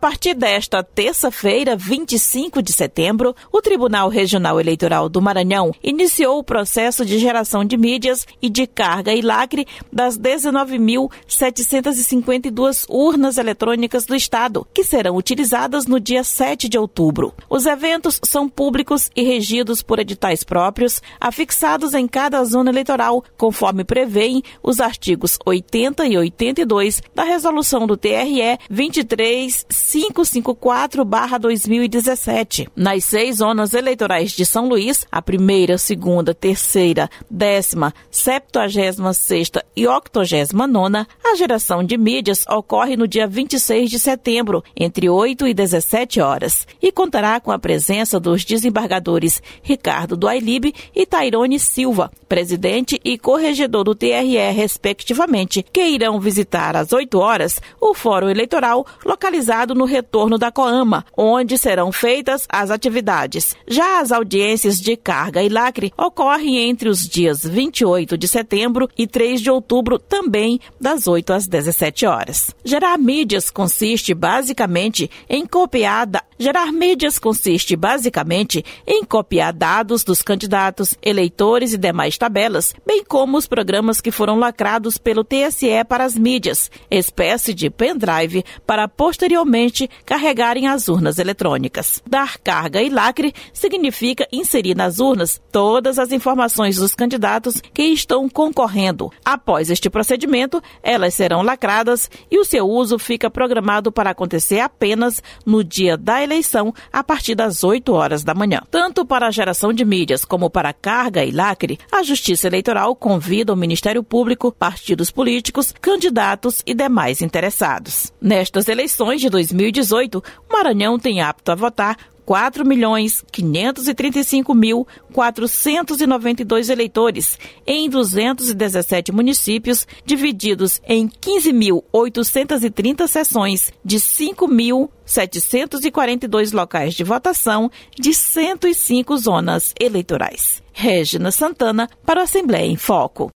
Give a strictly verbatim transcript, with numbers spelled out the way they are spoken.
partir desta terça-feira, vinte e cinco de setembro, o Tribunal Regional Eleitoral do Maranhão iniciou o processo de geração de mídias e de carga e lacre das dezenove mil setecentas e cinquenta e duas urnas eletrônicas do Estado, que serão utilizadas no dia sete de outubro. Os eventos são públicos e regidos por editais próprios, afixados em cada zona eleitoral, conforme prevêem os artigos oitenta e oitenta e dois da Resolução do T R E vinte e três mil quinhentos e cinquenta e quatro barra dois mil e dezessete. Nas seis zonas eleitorais de São Luís, a primeira, segunda, terceira, décima, septuagésima sexta e octogésima nona, a geração de mídias ocorre no dia vinte e seis de setembro, entre oito e dezessete horas, e contará com a presença dos desembargadores Ricardo do Ailib e Tairone Silva, presidente e corregedor do T R E, respectivamente, que irão visitar às oito horas o Fórum Eleitoral localizado no retorno da Coama, onde serão feitas as atividades. Já as audiências de carga e lacre ocorrem entre os dias vinte e oito de setembro e três de outubro, também das oito às dezessete horas. Gerar mídias consiste basicamente em copiar da... Gerar mídias consiste basicamente em copiar dados dos candidatos, eleitores e demais tabelas, bem como os programas que foram lacrados pelo T S E para as mídias, espécie de pendrive, para posteriormente carregarem as urnas eletrônicas. Dar carga e lacre significa inserir nas urnas todas as informações dos candidatos que estão concorrendo. Após este procedimento, elas serão lacradas e o seu uso fica programado para acontecer apenas no dia da eleição, a partir das oito horas da manhã. Tanto para a geração de mídias como para a carga e lacre, a Justiça Eleitoral convida o Ministério Público, partidos políticos, candidatos e demais interessados. Nestas eleições de dois mil e dezoito, o Maranhão tem apto a votar quatro milhões quinhentos e trinta e cinco mil quatrocentos e noventa e dois eleitores em duzentos e dezessete municípios, divididos em quinze mil oitocentos e trinta sessões de cinco mil setecentos e quarenta e dois locais de votação de cento e cinco zonas eleitorais. Régina Santana, para a Assembleia em Foco.